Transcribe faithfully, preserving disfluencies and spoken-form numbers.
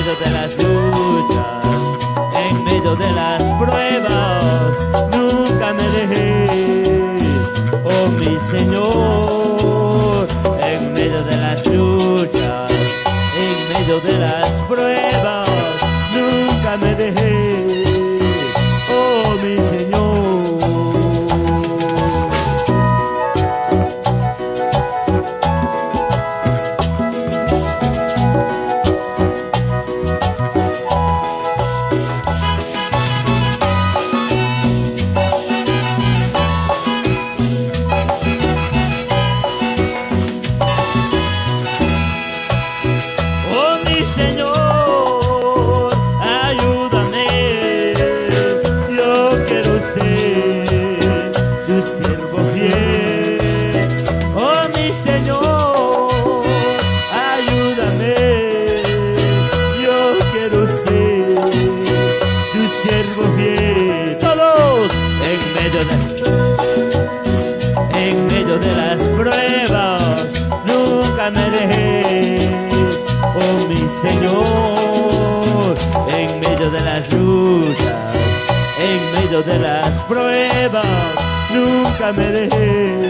medio de las luchas, en medio de las pruebas, nunca me dejé, oh mi Señor. En medio de las luchas, en medio de las pruebas, nunca me dejé, oh mi Señor. En medio de las pruebas, nunca me dejé, oh mi Señor. En medio de las luchas, en medio de las pruebas, nunca me dejé,